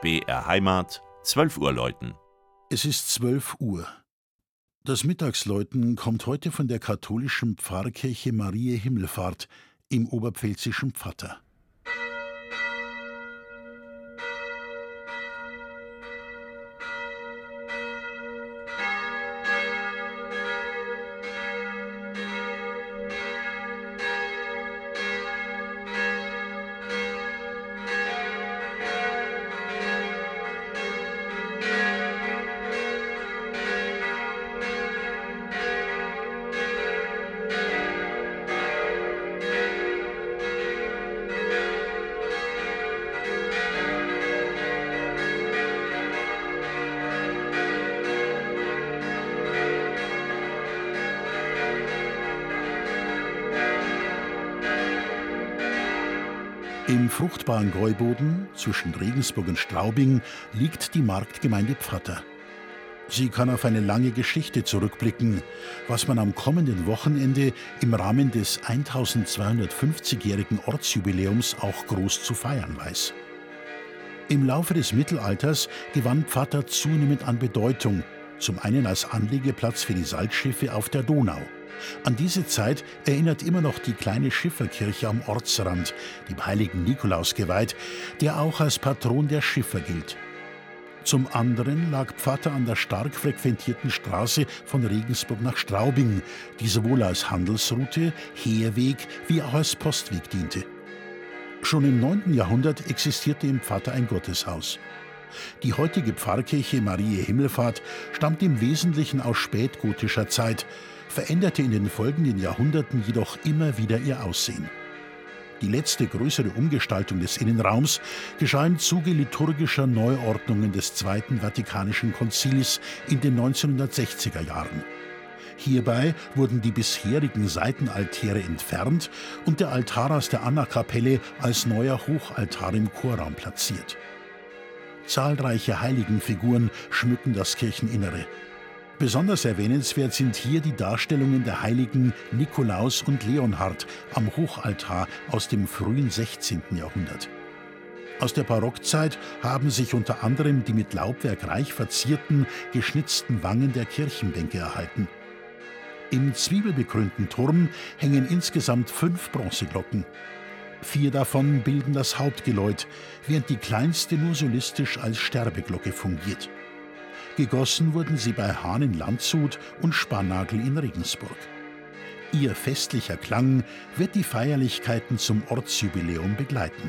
BR Heimat, 12 Uhr läuten. Es ist 12 Uhr. Das Mittagsläuten kommt heute von der katholischen Pfarrkirche Mariä Himmelfahrt im oberpfälzischen Pfatter. Im fruchtbaren Gäuboden zwischen Regensburg und Straubing liegt die Marktgemeinde Pfatter. Sie kann auf eine lange Geschichte zurückblicken, was man am kommenden Wochenende im Rahmen des 1250-jährigen Ortsjubiläums auch groß zu feiern weiß. Im Laufe des Mittelalters gewann Pfatter zunehmend an Bedeutung, zum einen als Anlegeplatz für die Salzschiffe auf der Donau. An diese Zeit erinnert immer noch die kleine Schifferkirche am Ortsrand, dem heiligen Nikolaus geweiht, der auch als Patron der Schiffer gilt. Zum anderen lag Pfatter an der stark frequentierten Straße von Regensburg nach Straubing, die sowohl als Handelsroute, Heerweg wie auch als Postweg diente. Schon im 9. Jahrhundert existierte im Pfatter ein Gotteshaus. Die heutige Pfarrkirche Mariä Himmelfahrt stammt im Wesentlichen aus spätgotischer Zeit, veränderte in den folgenden Jahrhunderten jedoch immer wieder ihr Aussehen. Die letzte größere Umgestaltung des Innenraums geschah im Zuge liturgischer Neuordnungen des Zweiten Vatikanischen Konzils in den 1960er Jahren. Hierbei wurden die bisherigen Seitenaltäre entfernt und der Altar aus der Annakapelle als neuer Hochaltar im Chorraum platziert. Zahlreiche Heiligenfiguren schmücken das Kircheninnere. Besonders erwähnenswert sind hier die Darstellungen der Heiligen Nikolaus und Leonhard am Hochaltar aus dem frühen 16. Jahrhundert. Aus der Barockzeit haben sich unter anderem die mit Laubwerk reich verzierten, geschnitzten Wangen der Kirchenbänke erhalten. Im zwiebelbekrönten Turm hängen insgesamt 5 Bronzeglocken. 4 davon bilden das Hauptgeläut, während die kleinste nur solistisch als Sterbeglocke fungiert. Gegossen wurden sie bei Hahn in Landshut und Spannagel in Regensburg. Ihr festlicher Klang wird die Feierlichkeiten zum Ortsjubiläum begleiten.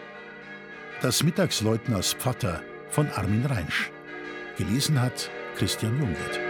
Das Mittagsläuten aus Pfatter von Armin Reinsch. Gelesen hat Christian Jungwirth.